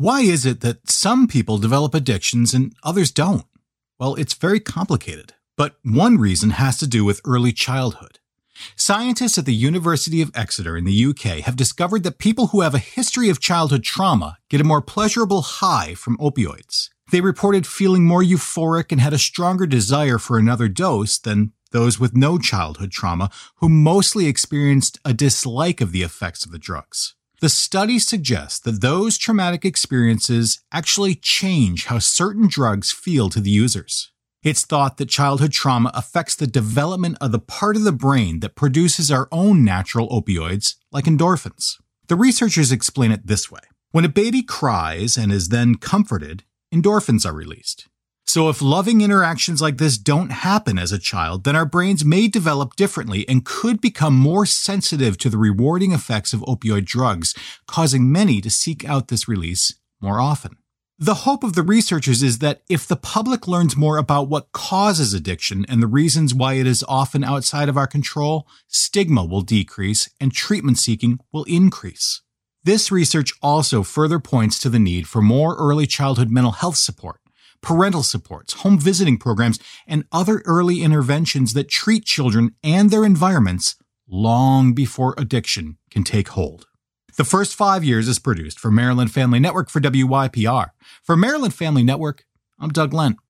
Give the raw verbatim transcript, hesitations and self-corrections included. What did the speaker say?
Why is it that some people develop addictions and others don't? Well, it's very complicated, but one reason has to do with early childhood. Scientists at the University of Exeter in the U K have discovered that people who have a history of childhood trauma get a more pleasurable high from opioids. They reported feeling more euphoric and had a stronger desire for another dose than those with no childhood trauma, who mostly experienced a dislike of the effects of the drugs. The study suggests that those traumatic experiences actually change how certain drugs feel to the users. It's thought that childhood trauma affects the development of the part of the brain that produces our own natural opioids, like endorphins. The researchers explain it this way. When a baby cries and is then comforted, endorphins are released. So if loving interactions like this don't happen as a child, then our brains may develop differently and could become more sensitive to the rewarding effects of opioid drugs, causing many to seek out this release more often. The hope of the researchers is that if the public learns more about what causes addiction and the reasons why it is often outside of our control, stigma will decrease and treatment seeking will increase. This research also further points to the need for more early childhood mental health support, parental supports, home visiting programs, and other early interventions that treat children and their environments long before addiction can take hold. The First Five Years is produced for Maryland Family Network for W Y P R. For Maryland Family Network, I'm Doug Lent.